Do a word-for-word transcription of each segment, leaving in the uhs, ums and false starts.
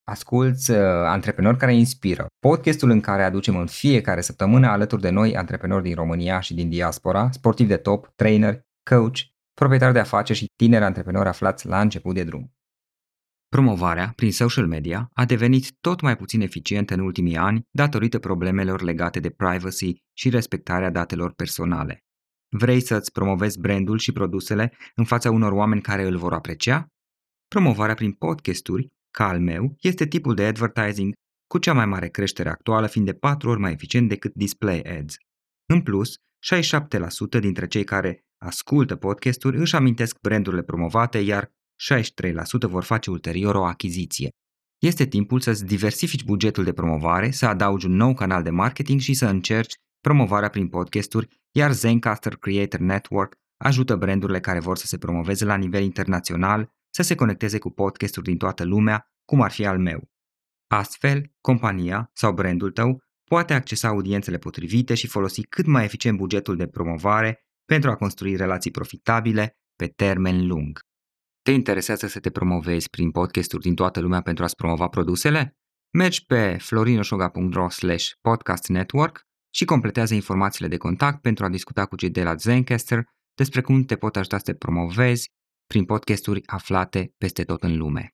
Asculți uh, Antreprenori care inspiră, podcastul în care aducem în fiecare săptămână alături de noi antreprenori din România și din diaspora, sportivi de top, trainer, coach, proprietari de afaceri și tineri antreprenori aflați la început de drum. Promovarea prin social media a devenit tot mai puțin eficientă în ultimii ani datorită problemelor legate de privacy și respectarea datelor personale. Vrei să-ți promovezi brandul și produsele în fața unor oameni care îl vor aprecia? Promovarea prin podcasturi, ca al meu, este tipul de advertising cu cea mai mare creștere actuală, fiind de patru ori mai eficient decât display ads. În plus, șaizeci și șapte la sută dintre cei care ascultă podcasturi își amintesc brandurile promovate, iar șaizeci și trei la sută vor face ulterior o achiziție. Este timpul să-ți diversifici bugetul de promovare, să adaugi un nou canal de marketing și să încerci promovarea prin podcasturi, iar Zencastr Creator Network ajută brandurile care vor să se promoveze la nivel internațional să se conecteze cu podcasturi din toată lumea, cum ar fi al meu. Astfel, compania sau brandul tău poate accesa audiențele potrivite și folosi cât mai eficient bugetul de promovare pentru a construi relații profitabile pe termen lung. Te interesează să te promovezi prin podcasturi din toată lumea pentru a-ți promova produsele? Mergi pe florinosoga punct ro slash podcast network și completează informațiile de contact pentru a discuta cu cei de la Zencastr despre cum te pot ajuta să te promovezi prin podcasturi aflate peste tot în lume.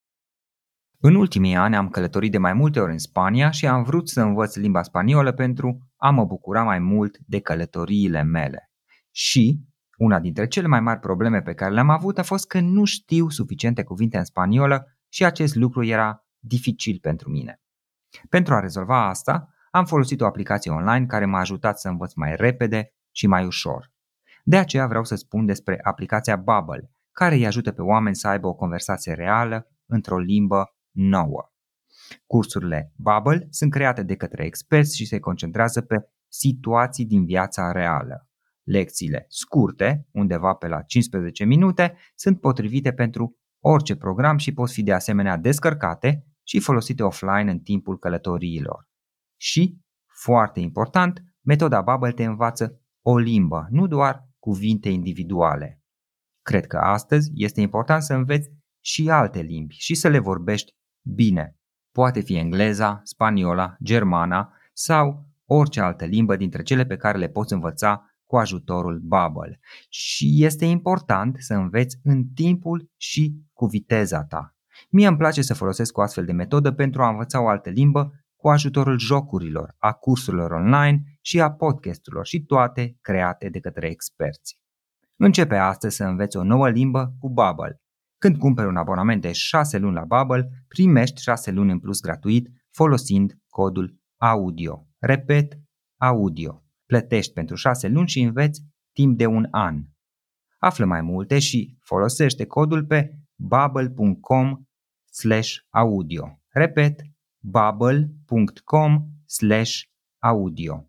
În ultimii ani am călătorit de mai multe ori în Spania și am vrut să învăț limba spaniolă pentru a mă bucura mai mult de călătoriile mele. Și una dintre cele mai mari probleme pe care le-am avut a fost că nu știu suficiente cuvinte în spaniolă și acest lucru era dificil pentru mine. Pentru a rezolva asta, am folosit o aplicație online care m-a ajutat să învăț mai repede și mai ușor. De aceea vreau să spun despre aplicația Babbel, care îi ajută pe oameni să aibă o conversație reală într-o limbă nouă. Cursurile Babbel sunt create de către experți și se concentrează pe situații din viața reală. Lecțiile scurte, undeva pe la cincisprezece minute, sunt potrivite pentru orice program și pot fi de asemenea descărcate și folosite offline în timpul călătoriilor. Și, foarte important, metoda Babbel te învață o limbă, nu doar cuvinte individuale. Cred că astăzi este important să înveți și alte limbi și să le vorbești bine. Poate fi engleza, spaniola, germana sau orice altă limbă dintre cele pe care le poți învăța cu ajutorul Babbel. Și este important să înveți în timpul și cu viteza ta. Mie îmi place să folosesc o astfel de metodă pentru a învăța o altă limbă cu ajutorul jocurilor, a cursurilor online și a podcasturilor și toate create de către experți. Începe astăzi să înveți o nouă limbă cu Babbel. Când cumperi un abonament de șase luni la Babbel, primești șase luni în plus gratuit folosind codul AUDIO. Repet, AUDIO. Plătești pentru șase luni și înveți timp de un an. Află mai multe și folosește codul pe babbel punct com slash audio. Repet, babbel punct com slash audio.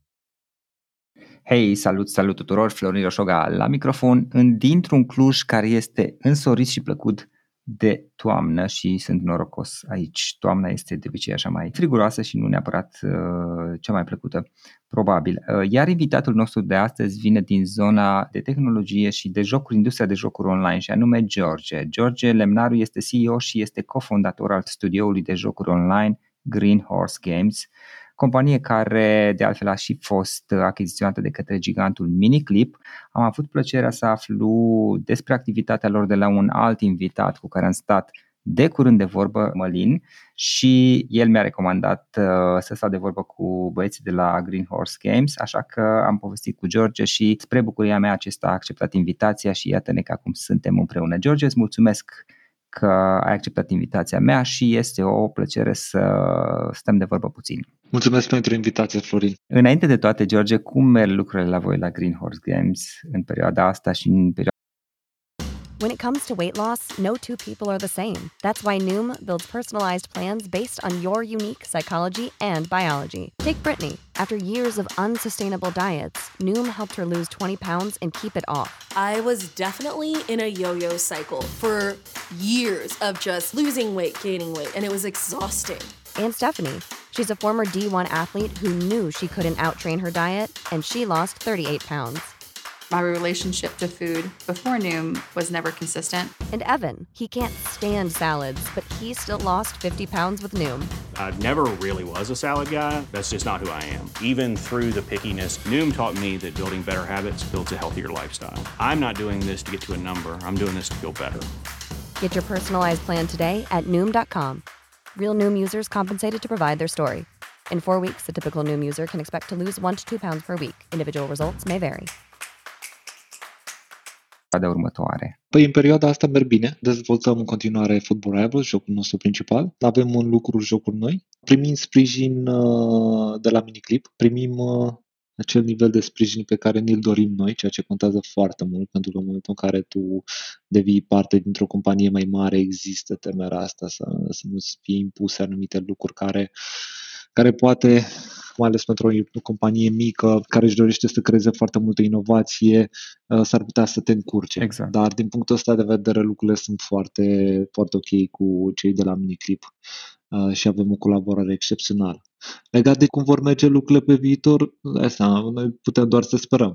Hei, salut, salut tuturor, Florin Roșoga la microfon, în, dintr-un Cluj care este însorit și plăcut de toamnă și sunt norocos aici. Toamna este de obicei așa mai friguroasă și nu neapărat uh, cea mai plăcută, probabil. Uh, iar invitatul nostru de astăzi vine din zona de tehnologie și de jocuri, industria de jocuri online, și anume George. George Lemnaru este C E O și este cofondator al studioului de jocuri online Green Horse Games, companie care de altfel a și fost achiziționată de către gigantul Miniclip. Am avut plăcerea să aflu despre activitatea lor de la un alt invitat cu care am stat de curând de vorbă, Mălin, și el mi-a recomandat uh, să stau de vorbă cu băieții de la Green Horse Games, așa că am povestit cu George și spre bucuria mea acesta a acceptat invitația și iată-ne că acum suntem împreună. George, îți mulțumesc că ai acceptat invitația mea și este o plăcere să stăm de vorbă puțin. Mulțumesc pentru invitație, Florin. Înainte de toate, George, cum merg lucrurile la voi la Green Horse Games în perioada asta și în perioada... When it comes to weight loss, no two people are the same. That's why Noom builds personalized plans based on your unique psychology and biology. Take Brittany. After years of unsustainable diets, Noom helped her lose twenty pounds and keep it off. I was definitely in a yo-yo cycle for years of just losing weight, gaining weight, and it was exhausting. And Stephanie. She's a former D one athlete who knew she couldn't out-train her diet, and she lost thirty-eight pounds. My relationship to food before Noom was never consistent. And Evan, he can't stand salads, but he still lost fifty pounds with Noom. I never really was a salad guy. That's just not who I am. Even through the pickiness, Noom taught me that building better habits builds a healthier lifestyle. I'm not doing this to get to a number. I'm doing this to feel better. Get your personalized plan today at Noom dot com. Real Noom users compensated to provide their story. In four weeks, the typical Noom user can expect to lose one to two pounds per week. Individual results may vary. De următoare. Păi în perioada asta merg bine, dezvoltăm în continuare Football Rivals, jocul nostru principal, avem în lucru jocuri noi, primim sprijin uh, de la Miniclip, primim uh, acel nivel de sprijin pe care ni-l dorim noi, ceea ce contează foarte mult, pentru că în momentul în care tu devii parte dintr-o companie mai mare, există temerea asta să, să nu-ți fie impuse anumite lucruri care, care poate, mai ales pentru o companie mică care își dorește să creeze foarte multă inovație, s-ar putea să te încurce. Exact. Dar din punctul ăsta de vedere lucrurile sunt foarte, foarte ok cu cei de la Miniclip și avem o colaborare excepțională. Legat de cum vor merge lucrurile pe viitor, asta, noi putem doar să sperăm.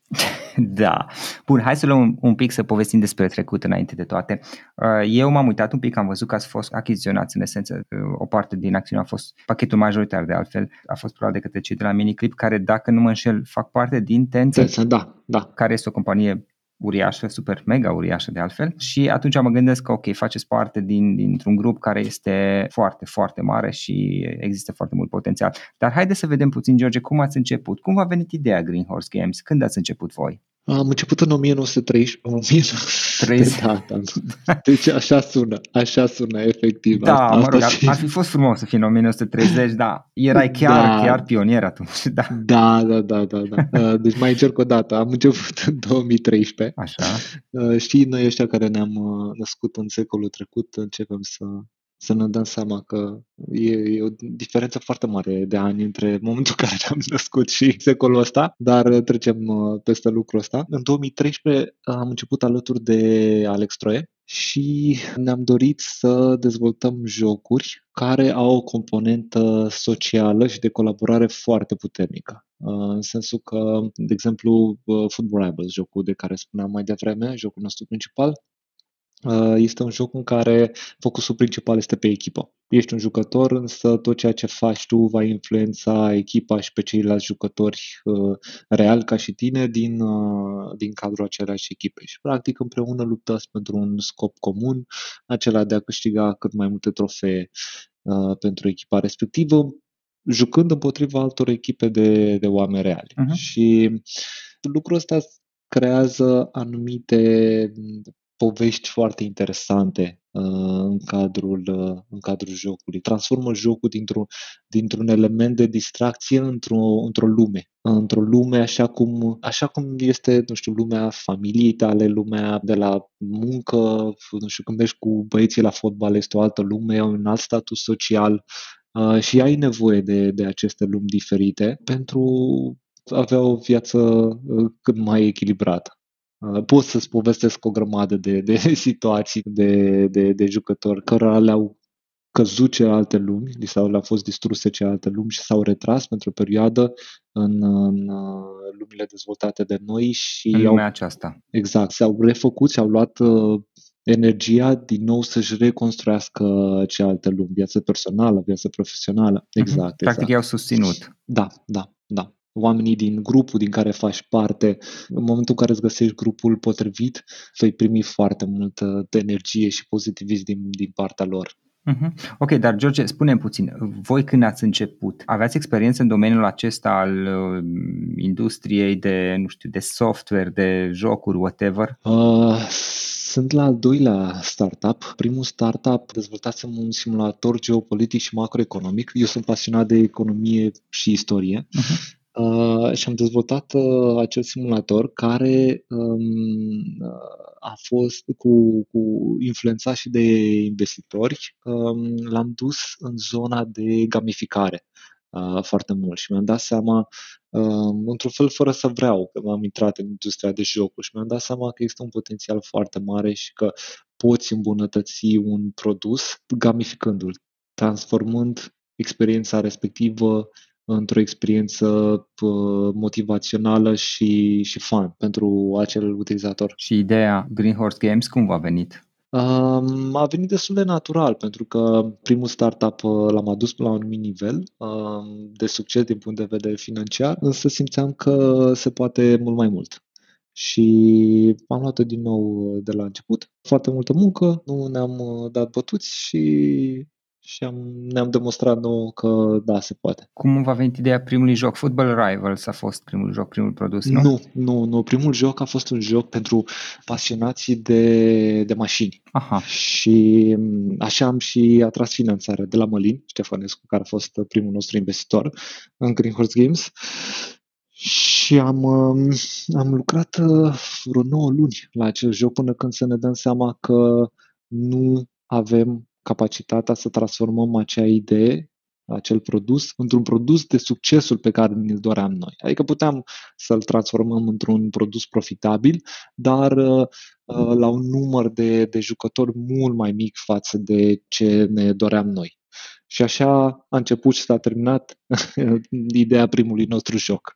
Da. Bun, hai să luăm un, un pic să povestim despre trecut înainte de toate. Eu m-am uitat un pic, am văzut că ați fost achiziționați în esență, o parte din acțiune a fost, pachetul majoritar de altfel, a fost luat de către cei de la Miniclip, care, dacă nu mă înșel, fac parte din Tencent, da, da. care este o companie uriașă, super mega uriașă de altfel, și atunci mă gândesc că ok, faceți parte din, dintr-un grup care este foarte, foarte mare și există foarte mult potențial. Dar haideți să vedem puțin, George, cum ați început? Cum v-a venit ideea Green Horse Games? Când ați început voi? Am început în nouăsprezece treizeci. treizeci Da, da. Deci așa sună, așa sună efectiv. Da, asta, mă rog, ar, și... ar fi fost frumos să fii în nouăsprezece treizeci, da. Erai chiar, da. chiar pionier atunci, da. Da, da, da, da, da. Deci mai încerc o dată. Am început în două mii treisprezece. Așa. Știi, noi ăștia care ne-am născut în secolul trecut, începem să, să ne dăm seama că e, e o diferență foarte mare de ani între momentul în care ne-am născut și secolul ăsta, dar trecem peste lucrul ăsta. În două mii treisprezece am început alături de Alex Troie și ne-am dorit să dezvoltăm jocuri care au o componentă socială și de colaborare foarte puternică. În sensul că, de exemplu, Football Rivals, jocul de care spuneam mai devreme, jocul nostru principal, este un joc în care focusul principal este pe echipă. Ești un jucător, însă tot ceea ce faci tu va influența echipa și pe ceilalți jucători uh, real ca și tine din, uh, din cadrul aceleași echipe. Și practic împreună luptați pentru un scop comun, acela de a câștiga cât mai multe trofee uh, pentru echipa respectivă, jucând împotriva altor echipe de, de oameni reali. Uh-huh. Și lucrul ăsta creează anumite povești foarte interesante uh, în, cadrul, uh, în cadrul jocului. Transformă jocul dintr-un, dintr-un element de distracție într-o, într-o lume. Într-o lume așa cum, așa cum este, nu știu, lumea familiei tale, lumea de la muncă, nu știu, când mergi cu băieții la fotbal este o altă lume, un alt status social uh, și ai nevoie de, de aceste lumi diferite pentru a avea o viață uh, cât mai echilibrată. Pot să-ți povestesc o grămadă de, de situații de, de, de jucători cărora le-au căzut celelalte lumi, sau le-au fost distruse celelalte lumi și s-au retras pentru o perioadă în, în lumile dezvoltate de noi și în lumea au, aceasta. Exact, s-au refăcut și au luat uh, energia din nou să-și reconstruiască celelalte lumi, viața personală, viața profesională. Exact, uh-huh. Practic exact. i-au susținut. Da, da, da. Oamenii din grupul din care faci parte, în momentul în care îți găsești grupul potrivit, vei primi foarte multă energie și pozitivism din, din partea lor. Uh-huh. Ok, dar George, spune-mi puțin, voi când ați început, aveați experiență în domeniul acesta al uh, industriei de, nu știu, de software, de jocuri, whatever? Uh, sunt la al doilea startup. Primul startup dezvoltasem un simulator geopolitic și macroeconomic. Eu sunt pasionat de economie și istorie. Uh-huh. Uh, și am dezvoltat uh, acel simulator care um, a fost cu, cu influențat și de investitori. Um, l-am dus în zona de gamificare uh, foarte mult și mi-am dat seama, uh, într-un fel fără să vreau, că m-am intrat în industria de jocuri și mi-am dat seama că există un potențial foarte mare și că poți îmbunătăți un produs gamificându-l, transformând experiența respectivă într-o experiență uh, motivațională și, și fun pentru acel utilizator. Și ideea Green Horse Games cum v-a venit? Um, a venit destul de natural, pentru că primul startup uh, l-am adus la un anumit nivel um, de succes din punct de vedere financiar, însă simțeam că se poate mult mai mult. Și am luat-o din nou de la început. Foarte multă muncă, nu ne-am uh, dat bătuți și, și am, ne-am demonstrat nouă că da, se poate. Cum v-a venit ideea primului joc? Football Rivals a fost primul joc, primul produs, nu? Nu, nu, nu. Primul joc a fost un joc pentru pasionații de, de mașini. Aha. Și așa am și atras finanțarea de la Mălin Ștefănescu, care a fost primul nostru investitor în Green Horse Games. Și am, am lucrat vreo nouă luni la acel joc până când să ne dăm seama că nu avem capacitatea să transformăm acea idee, acel produs, într-un produs de succesul pe care ne-l doream noi. Adică puteam să-l transformăm într-un produs profitabil, dar la un număr de, de jucători mult mai mic față de ce ne doream noi. Și așa a început și s-a terminat ideea primului nostru joc.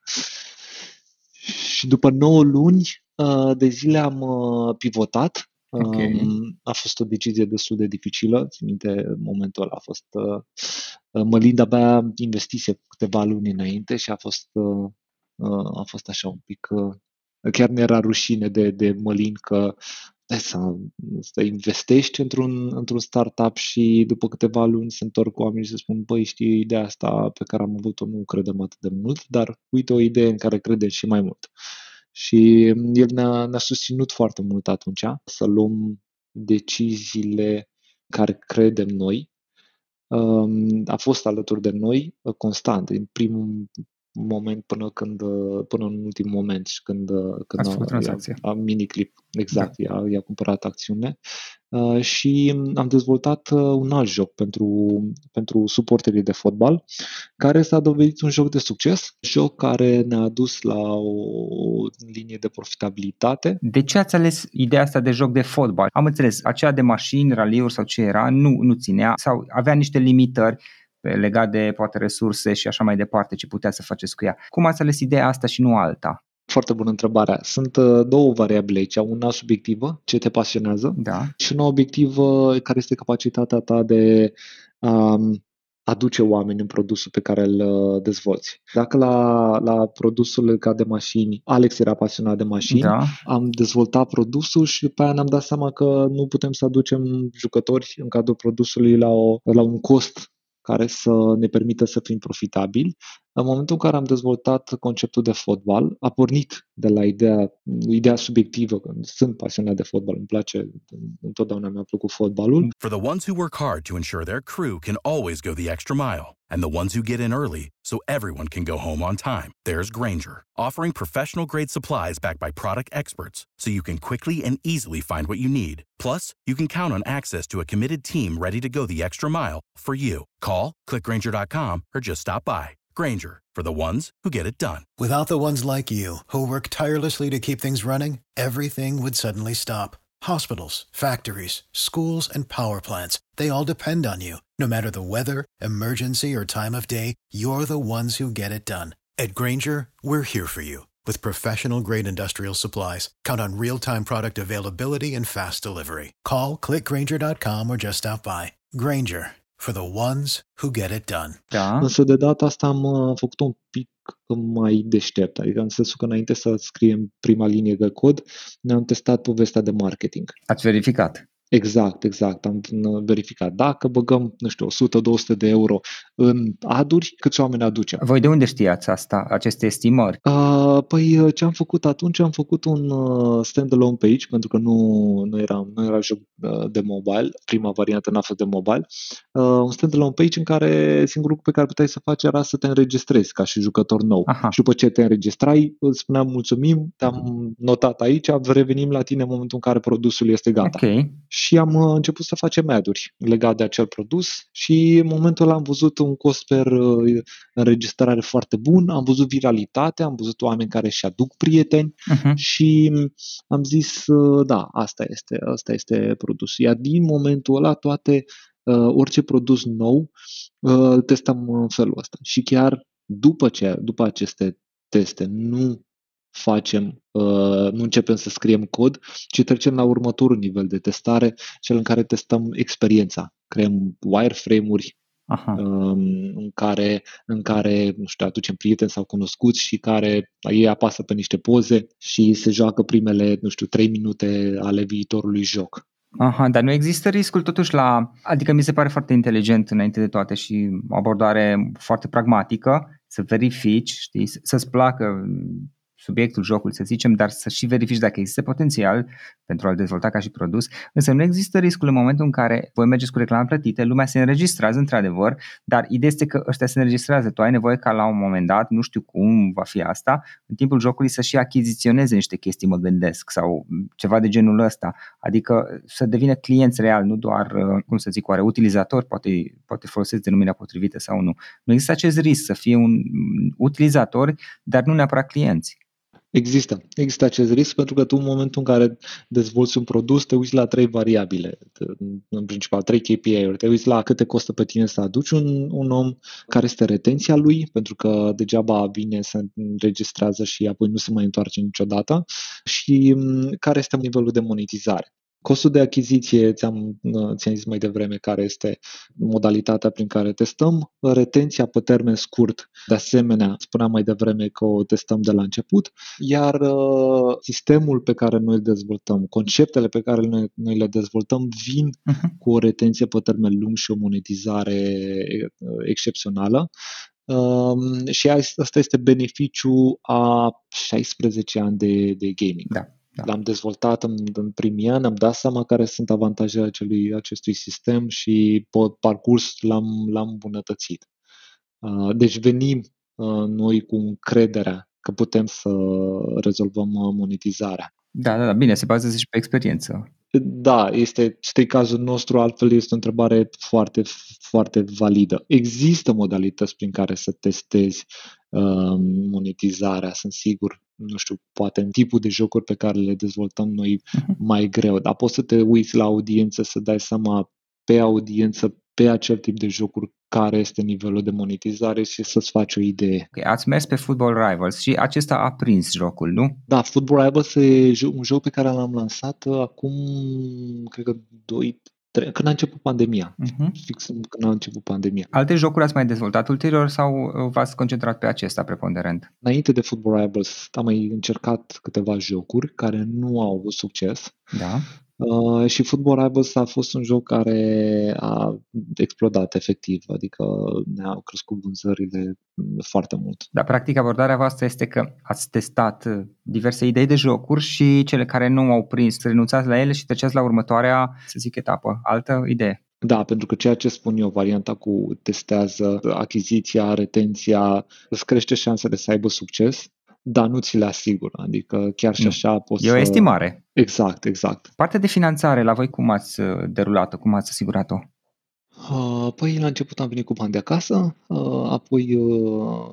Și după nouă luni de zile am pivotat. Okay. A fost o decizie destul de dificilă. Țin minte, momentul ăla a fost... Mălin de-abia investise câteva luni înainte și a fost, a fost așa un pic... Chiar mi-era rușine de, de Mălin că să, să investești într-un, într-un startup și după câteva luni se întorc cu oamenii și se spun, băi, știi, ideea asta pe care am avut-o nu credem atât de mult, dar uite o idee în care credem și mai mult. Și el ne-a, ne-a susținut foarte mult atunci să luăm deciziile care credem noi. A fost alături de noi constant, în primul moment până când până în ultimul moment și când când Ați făcut tranzacția. A, a miniclip, exact, da. i-a, i-a cumpărat acțiune uh, și am dezvoltat un alt joc pentru pentru suporterii de fotbal, care s-a dovedit un joc de succes, joc care ne-a adus la o linie de profitabilitate. De ce ați ales ideea asta de joc de fotbal? Am înțeles, aceea de mașini, raliuri sau ce era, nu nu ținea sau avea niște limitări legat de poate resurse și așa mai departe, ce putea să faceți cu ea. Cum ați ales ideea asta și nu alta? Foarte bună întrebare. Sunt două variabile aici. Una subiectivă, ce te pasionează, da. și una obiectivă, care este capacitatea ta de um, aduce oameni în produsul pe care îl dezvolți. Dacă la, la produsul legat de mașini, Alex era pasionat de mașini, da. am dezvoltat produsul și după aia ne-am dat seama că nu putem să aducem jucători în cadrul produsului la, o, la un cost care să ne permită să fim profitabili. În momentul în care am dezvoltat conceptul de fotbal, a pornit de la ideea, ideea subiectivă, că sunt pasionat de fotbal, îmi place, întotdeauna mi-a plăcut fotbalul. For the ones who work hard to ensure their crew can always go the extra mile, and the ones who get in early so everyone can go home on time, there's Grainger, offering professional-grade supplies backed by product experts, so you can quickly and easily find what you need. Plus, you can count on access to a committed team ready to go the extra mile for you. Call, click Grainger dot com, or just stop by. Grainger, for the ones who get it done. Without the ones like you, who work tirelessly to keep things running, everything would suddenly stop. Hospitals, factories, schools, and power plants, they all depend on you. No matter the weather, emergency, or time of day, you're the ones who get it done. At Grainger, we're here for you. With professional-grade industrial supplies, count on real-time product availability and fast delivery. Call, click Grainger dot com, or just stop by. Grainger, for the ones who get it done. Da. Însă de data asta am făcut un pic mai deștept, adică în sensul că înainte să scriem prima linie de cod, ne-am testat povestea de marketing. Ați verificat. Exact, exact. Am verificat. Dacă băgăm, nu știu, o sută două sute de euro în aduri, câți oameni aducem? Voi de unde știați asta, aceste estimări? Uh, păi ce am făcut atunci? Am făcut un uh, stand-alone page, pentru că nu, nu, era, nu era joc uh, de mobile. Prima variantă n-a fost de mobile. Uh, un stand-alone page în care singurul lucru pe care puteai să faci era să te înregistrezi ca și jucător nou. Aha. Și după ce te înregistrai, îți spuneam mulțumim, te-am notat aici, revenim la tine în momentul în care produsul este gata. Okay. Și am început să facem ad-uri legate de acel produs și în momentul ăla am văzut un cost per înregistrare foarte bun, am văzut viralitate, am văzut oameni care își aduc prieteni uh-huh. și am zis, da, asta este, asta este produsul. Iar din momentul ăla toate, orice produs nou, îl testăm în felul ăsta. Și chiar După ce, după aceste teste, nu facem, uh, nu începem să scriem cod, ci trecem la următorul nivel de testare, cel în care testăm experiența. Creăm wireframe-uri Aha. um, în care, în care, nu știu, aducem prieteni sau cunoscuți și care ei apasă pe niște poze și se joacă primele, nu știu, trei minute ale viitorului joc. Aha, dar nu există riscul totuși la, adică mi se pare foarte inteligent înainte de toate și o abordare foarte pragmatică, să verifici, știi, să-ți placă subiectul jocului, să zicem, dar să și verifici dacă există potențial pentru a-l dezvolta ca și produs, însă nu există riscul în momentul în care voi mergeți cu reclame plătite, lumea se înregistrează într-adevăr, dar ideea este că ăștia se înregistrează, tu ai nevoie ca la un moment dat, nu știu cum va fi asta, în timpul jocului să și achiziționeze niște chestii, mă gândesc, sau ceva de genul ăsta, adică să devină clienți real, nu doar, cum să zic, oare utilizatori, poate, poate folosesc denumirea potrivită sau nu. Nu există acest risc să fie un utilizator, dar nu neapărat clienți. Există. Există acest risc pentru că tu în momentul în care dezvolți un produs te uiți la trei variabile, în principal trei K P I-uri. Te uiți la cât te costă pe tine să aduci un, un om, care este retenția lui, pentru că degeaba vine să înregistrează și apoi nu se mai întoarce niciodată, și care este nivelul de monetizare. Costul de achiziție, ți-am, ți-am zis mai devreme care este modalitatea prin care testăm, retenția pe termen scurt, de asemenea, spuneam mai devreme că o testăm de la început, iar uh, sistemul pe care noi îl dezvoltăm, conceptele pe care noi, noi le dezvoltăm vin uh-huh. cu o retenție pe termen lung și o monetizare excepțională. Uh, și asta este beneficiul a șaisprezece ani de, de gaming. Da. Da. L-am dezvoltat în, în primii ani, am dat seama care sunt avantajele acelui, acestui sistem și pe parcurs l-am, l-am îmbunătățit. Uh, deci venim uh, noi cu încrederea că putem să rezolvăm monetizarea. Da, da, da, bine, se bazează și pe experiență. Da, este, este cazul nostru, altfel este o întrebare foarte, foarte validă. Există modalități prin care să testezi uh, monetizarea, sunt sigur, nu știu, poate în tipul de jocuri pe care le dezvoltăm noi uh-huh. mai greu, dar poți să te uiți la audiență, să dai seama pe audiență, pe acel tip de jocuri, care este nivelul de monetizare și să-ți faci o idee. Okay, ați mers pe Football Rivals și acesta a prins jocul, nu? Da, Football Rivals e un joc pe care l-am lansat acum, cred că doi trei, când a început pandemia. Uh-huh. Fix când a început pandemia. Alte jocuri ați mai dezvoltat ulterior sau v-ați concentrat pe acesta preponderent? Înainte de Football Rivals am mai încercat câteva jocuri care nu au avut succes. Da. Uh, și Football Rivals a fost un joc care a explodat efectiv, adică ne-au crescut vânzările foarte mult. Dar practic abordarea voastră este că ați testat diverse idei de jocuri și cele care nu au prins, renunțați la ele și treceți la următoarea, să zic, etapă, altă idee. Da, pentru că ceea ce spun eu, varianta cu testează achiziția, retenția, îți crește șansele să aibă succes, dar nu ți le asigur, adică chiar și așa poți E o estimare. Exact, exact. Partea de finanțare, la voi cum ați derulat-o, cum ați asigurat-o? Uh, păi la început am venit cu bani de acasă, uh, apoi uh,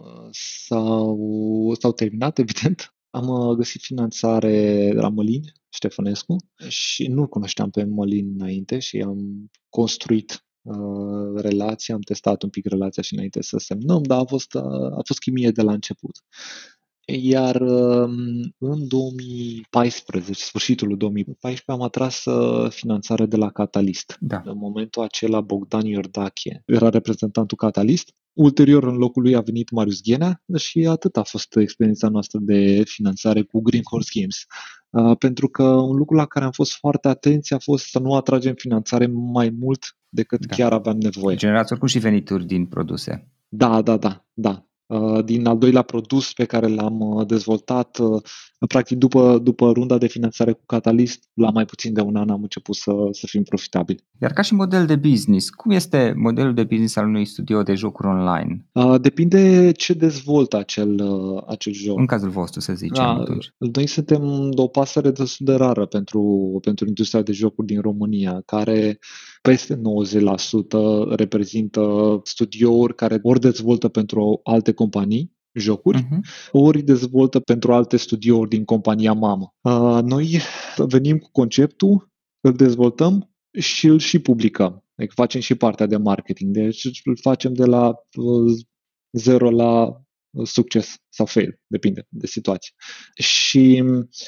s-au, s-au terminat, evident. Am uh, găsit finanțare de la Mălin Ștefănescu și nu cunoșteam pe Mălin înainte și am construit uh, relația, am testat un pic relația și înainte să semnăm, dar a fost, uh, a fost chimie de la început. Iar în două mii paisprezece, sfârșitul două mii paisprezece, am atras finanțare de la Catalyst. Da. În momentul acela, Bogdan Iordache era reprezentantul Catalyst. Ulterior, în locul lui a venit Marius Ghenea și atât a fost experiența noastră de finanțare cu Green Horse Games. Uh, pentru că un lucru la care am fost foarte atenți a fost să nu atragem finanțare mai mult decât da. chiar aveam nevoie. Generați oricum și venituri din produse. Da, da, da, da. Din al doilea produs pe care l-am dezvoltat, practic după, după runda de finanțare cu Catalyst, la mai puțin de un an am început să, să fim profitabili. Iar ca și model de business, cum este modelul de business al unui studio de jocuri online? Depinde ce dezvoltă acel, acel joc. În cazul vostru, să zicem. Da, noi suntem o pasăre destul de rară pentru, pentru industria de jocuri din România, care peste nouăzeci la sută reprezintă studiouri care ori dezvoltă pentru alte companii jocuri, uh-huh. ori dezvoltă pentru alte studiouri din compania mamă. Uh, noi venim cu conceptul, îl dezvoltăm și îl și publicăm. Deci facem și partea de marketing. Deci îl facem de la uh, zero la succes sau fail, depinde de situație. Și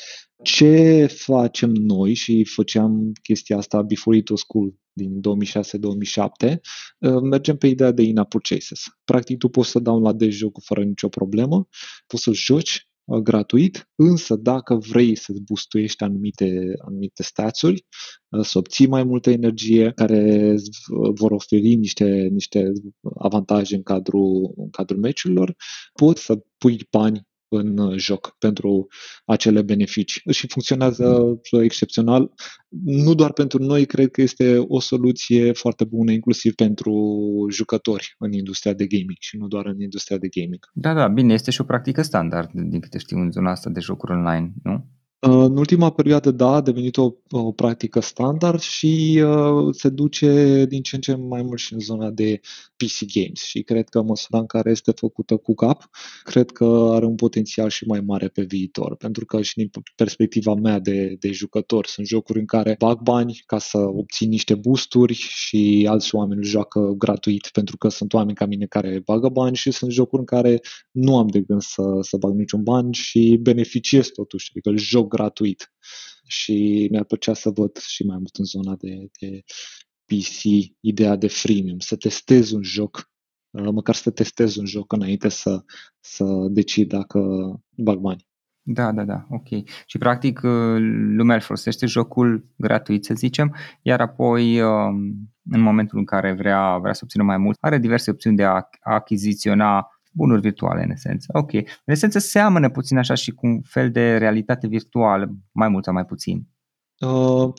ce facem noi, și făceam chestia asta before it was cool din două mii șase două mii șapte, mergem pe ideea de in-app purchases. Practic tu poți să downloadezi jocul fără nicio problemă, poți să joci gratuit, însă dacă vrei să-ți boostuiești anumite, anumite stats-uri, să obții mai multă energie, care vor oferi niște, niște avantaje în cadrul, în cadrul meciurilor, poți să pui bani în joc pentru acele beneficii. Și funcționează excepțional. Nu doar pentru noi, cred că este o soluție foarte bună, inclusiv pentru jucători în industria de gaming și nu doar în industria de gaming. Da, da, bine, este și o practică standard, din câte știu, în zona asta de jocuri online, nu? În ultima perioadă, da, a devenit o, o practică standard și uh, se duce din ce în ce mai mult și în zona de P C games și cred că măsura în care este făcută cu cap, cred că are un potențial și mai mare pe viitor, pentru că și din perspectiva mea de, de jucător sunt jocuri în care bag bani ca să obțin niște boosturi și alți oameni joacă gratuit pentru că sunt oameni ca mine care bagă bani și sunt jocuri în care nu am de gând să, să bag niciun bani și beneficiez totuși, adică îl joc gratuit și mi-ar plăcea să văd și mai mult în zona de, de P C ideea de freemium, să testez un joc, măcar să testez un joc înainte să, să decid dacă bag bani. Da, da, da, ok. Și practic lumea îl folosește jocul gratuit, să zicem, iar apoi în momentul în care vrea, vrea să obțină mai mult, are diverse opțiuni de a achiziționa bunuri virtuale, în esență. Ok. În esență seamănă puțin așa și cu un fel de realitate virtuală, mai mult sau mai puțin. Uh,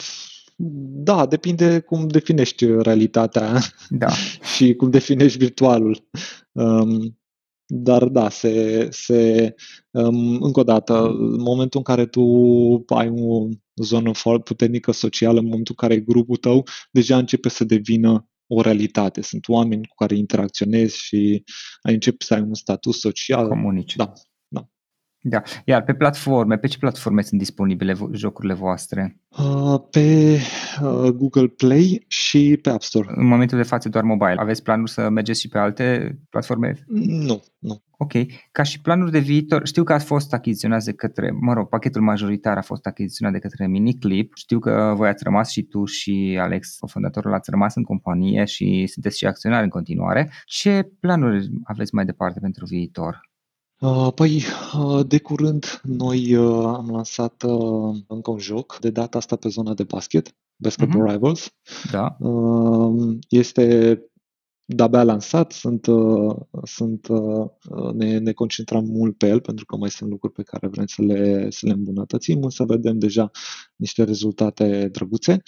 da, depinde cum definești realitatea da. și cum definești virtualul. Um, dar da, se, se um, încă o dată, în momentul în care tu ai o zonă foarte puternică socială, în momentul în care grupul tău deja începe să devină o realitate. Sunt oameni cu care interacționezi și ai început să ai un statut social. Comunici. Da, da. Da. Iar pe platforme, pe ce platforme sunt disponibile vo- jocurile voastre? Uh, pe uh, Google Play și pe App Store. În momentul de față doar mobile. Aveți planuri să mergeți și pe alte platforme? Nu, nu. Ok. Ca și planuri de viitor, știu că ați fost achiziționați de către, mă rog, pachetul majoritar a fost achiziționat de către Miniclip. Știu că voi ați rămas și tu și Alex, fondatorul, ați rămas în companie și sunteți și acționari în continuare. Ce planuri aveți mai departe pentru viitor? Păi, de curând noi am lansat încă un joc, de data asta pe zona de basket, Basketball uh-huh. Rivals. Da. Este de-abia lansat, sunt, sunt, ne, ne concentrăm mult pe el pentru că mai sunt lucruri pe care vrem să le, să le îmbunătățim, însă vedem deja niște rezultate drăguțe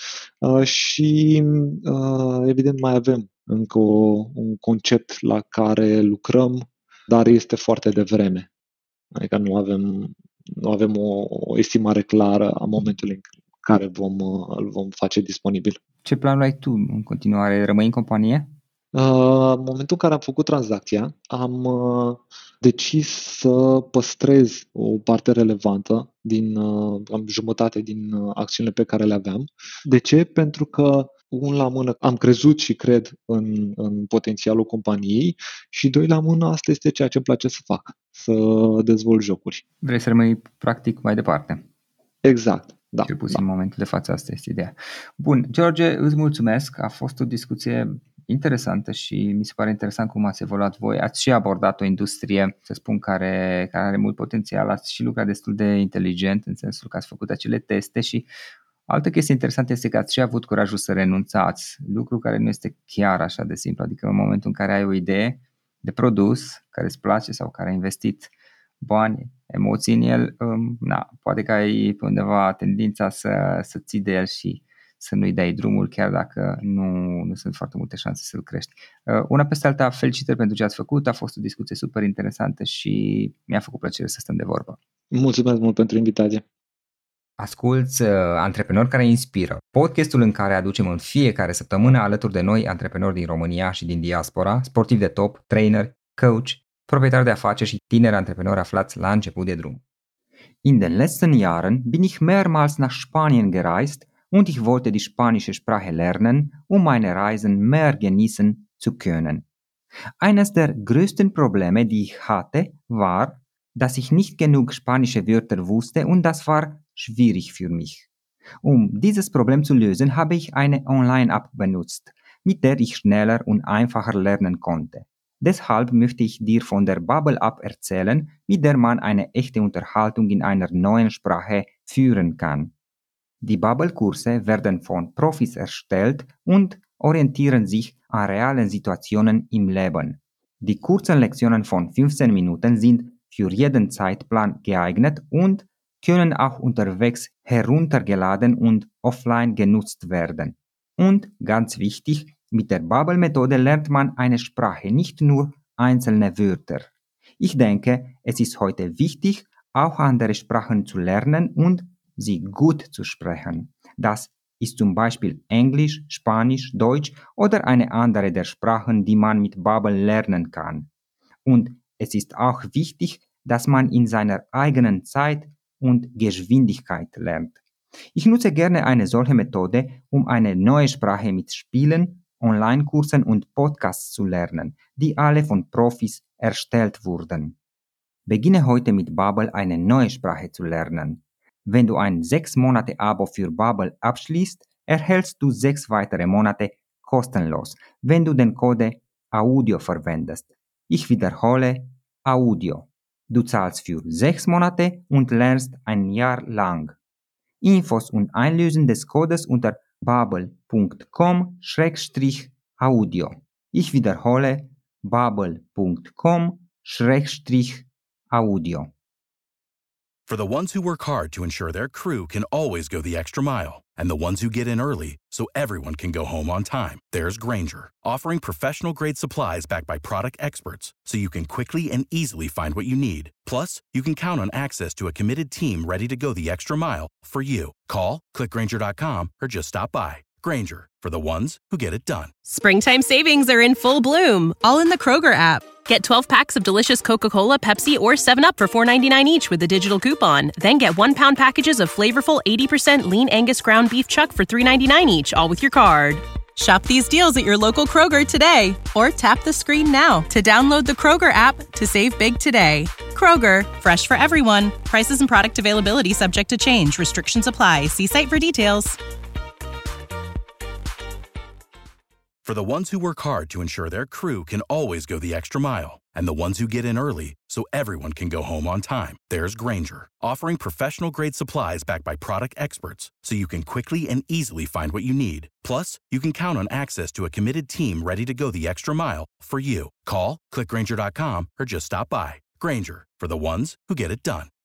și evident mai avem încă o, un concept la care lucrăm, dar este foarte devreme. Adică nu avem, nu avem o, o estimare clară a momentului în care vom, îl vom face disponibil. Ce planuri ai tu în continuare? Rămâi în companie? Uh, în momentul în care am făcut tranzacția, am uh, decis să păstrez o parte relevantă din uh, am jumătate din uh, acțiunile pe care le aveam. De ce? Pentru că un la mână am crezut și cred în, în potențialul companiei și doi la mână asta este ceea ce îmi place să fac, să dezvolt jocuri. Vrei să rămâi practic mai departe. Exact. Da, cel puțin da. în momentul de față asta este ideea. Bun, George, îți mulțumesc, a fost o discuție interesantă și mi se pare interesant cum ați evoluat voi. Ați și abordat o industrie, să spun, care, care are mult potențial, ați și lucrat destul de inteligent în sensul că ați făcut acele teste și altă chestie interesantă este că ați și avut curajul să renunțați, lucru care nu este chiar așa de simplu, adică în momentul în care ai o idee de produs care îți place sau care ai investit bani, emoții în el, um, na, poate că ai pe undeva tendința să, să ții de el și să nu-i dai drumul, chiar dacă nu, nu sunt foarte multe șanse să-l crești. Uh, una peste alta, felicitări pentru ce ați făcut, a fost o discuție super interesantă și mi-a făcut plăcere să stăm de vorbă. Mulțumesc mult pentru invitație. Asculți uh, Antreprenori care inspiră, podcastul în care aducem în fiecare săptămână alături de noi antreprenori din România și din diaspora, sportivi de top, trainer, coach, proprietari de afaceri și tineri antreprenori aflați la început de drum. In den letzten Jahren bin ich mehrmals nach Spanien gereist und ich wollte die spanische Sprache lernen, um meine Reisen mehr genießen zu können. Eines der größten Probleme, die ich hatte, war, dass ich nicht genug spanische Wörter wusste und das war schwierig für mich. Um dieses Problem zu lösen, habe ich eine Online-App benutzt, mit der ich schneller und einfacher lernen konnte. Deshalb möchte ich dir von der Babbel-App erzählen, mit der man eine echte Unterhaltung in einer neuen Sprache führen kann. Die Babbel-Kurse werden von Profis erstellt und orientieren sich an realen Situationen im Leben. Die kurzen Lektionen von fünfzehn Minuten sind für jeden Zeitplan geeignet und können auch unterwegs heruntergeladen und offline genutzt werden. Und ganz wichtig, mit der Babbel-Methode lernt man eine Sprache, nicht nur einzelne Wörter. Ich denke, es ist heute wichtig, auch andere Sprachen zu lernen und sie gut zu sprechen. Das ist zum Beispiel Englisch, Spanisch, Deutsch oder eine andere der Sprachen, die man mit Babbel lernen kann. Und es ist auch wichtig, dass man in seiner eigenen Zeit und Geschwindigkeit lernt. Ich nutze gerne eine solche Methode, um eine neue Sprache mit Spielen, Online-Kursen und Podcasts zu lernen, die alle von Profis erstellt wurden. Beginne heute mit Babbel eine neue Sprache zu lernen. Wenn du ein sechs Monate Abo für Babbel abschließt, erhältst du sechs weitere Monate kostenlos, wenn du den Code AUDIO verwendest. Ich wiederhole, AUDIO. Du zahlst für sechs Monate und lernst ein Jahr lang. Infos und Einlösen des Codes unter babbel punkt com schrägstrich audio. Ich wiederhole, babbel punkt com schrägstrich audio. For the ones who work hard to ensure their crew can always go the extra mile, and the ones who get in early so everyone can go home on time, there's Grainger, offering professional-grade supplies backed by product experts so you can quickly and easily find what you need. Plus, you can count on access to a committed team ready to go the extra mile for you. Call, click Grainger dot com, or just stop by. Grainger, for the ones who get it done. Springtime savings are in full bloom, all in the Kroger app. Get twelve packs of delicious Coca-Cola, Pepsi, or seven up for four ninety-nine each with a digital coupon. Then get one-pound packages of flavorful eighty percent lean Angus ground beef chuck for three ninety-nine each, all with your card. Shop these deals at your local Kroger today, or tap the screen now to download the Kroger app to save big today. Kroger, fresh for everyone. Prices and product availability subject to change. Restrictions apply. See site for details. For the ones who work hard to ensure their crew can always go the extra mile, and the ones who get in early so everyone can go home on time, there's Grainger, offering professional-grade supplies backed by product experts so you can quickly and easily find what you need. Plus, you can count on access to a committed team ready to go the extra mile for you. Call, click Grainger dot com, or just stop by. Grainger, for the ones who get it done.